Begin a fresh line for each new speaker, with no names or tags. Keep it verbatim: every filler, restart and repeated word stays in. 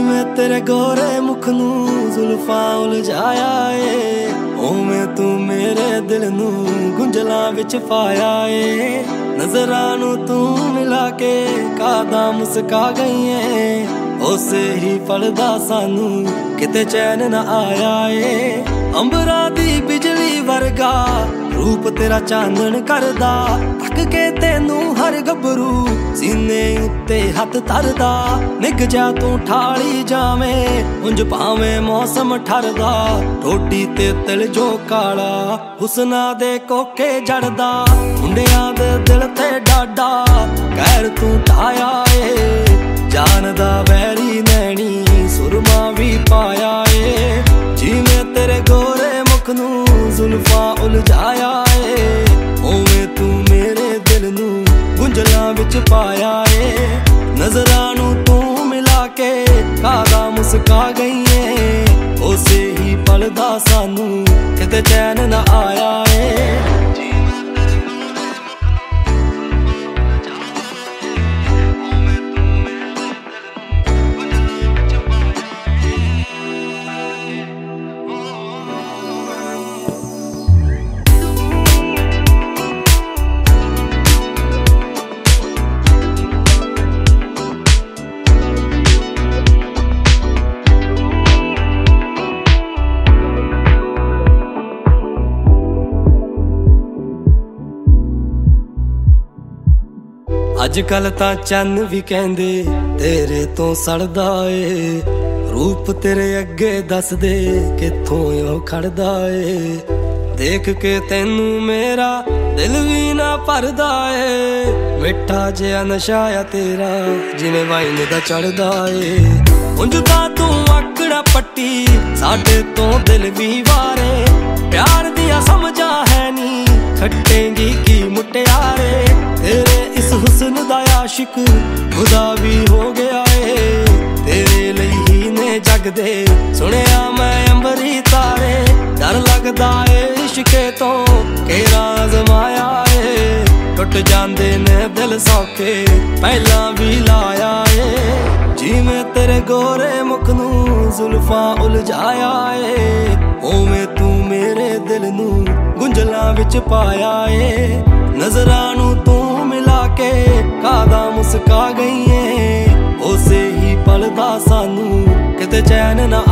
जिवें तेरे गोरे मुख नू जुल्फां उलझाया ए, उवें तू मेरे दिल नू गुंजलां विच पाया ए। नज़रां नू तू मिला के कादा मुस्का गई है, उसे ही पल दा सानू किते चैन ना आया ए। अंबरां दी बिजली वर्गा रूप तेरा चांदन करदा, तक के तेनू हर गबरू सीने उत्ते हथ धरदा। निग जा तू ठाली जावें उंज भावें मौसम ठरदा, ठोडी ते तिल जो काला हुस्ना दे कोके जड़दा। मुंडियां दे दिल ते डाडा कहर तू ढाया ए, जानदा वैरी नैनी सुरमा भी पाया ए। जिवें तेरे गोरे मुख नू जुल्फां उलझाया ए, उवें तू मेरे दिल नू गुंजलां विच पाया ए। नज़रां नू तू मिला के कादा मुस्का गई है, उसे ही पल दा सानू किते चैन ना आया ए। अजकल तां चन्न भी कहंदे तेरे तो सड़दा ए, रूप तेरे अगे दस दे किथों ओ खड़दा ए। देख के तैनू मेरा दिल भी ना भरदा ए, मिठा जिहा नशा आ तेरा जिवें वाइन दा चढ़दा ए। उंज तां तू आकड़ा पट्टी साडे तो दिल भी वारे, प्यार दिया समझा है नी खट्टेंगी की मुटियारे। तेरे इस हुस्न दा आशिक खुदा भी हो गया ए, तेरे लई ही ने जग दे सुनिया मैं अंबरी तारे। डर लगदा ए इश्के तो केरा आजमाया ए, टुट जांदे ने दिल सौखे पहला भी लाया ए। जिवें तेरे गोरे मुख नू जुल्फां उलझाया ए, उवें तू मेरे दिल नू गुंजलां विच पाया ए। नज़रां नू तू मिला के कादा मुस्का गई है, उसे ही पल दा सानू किते चैन ना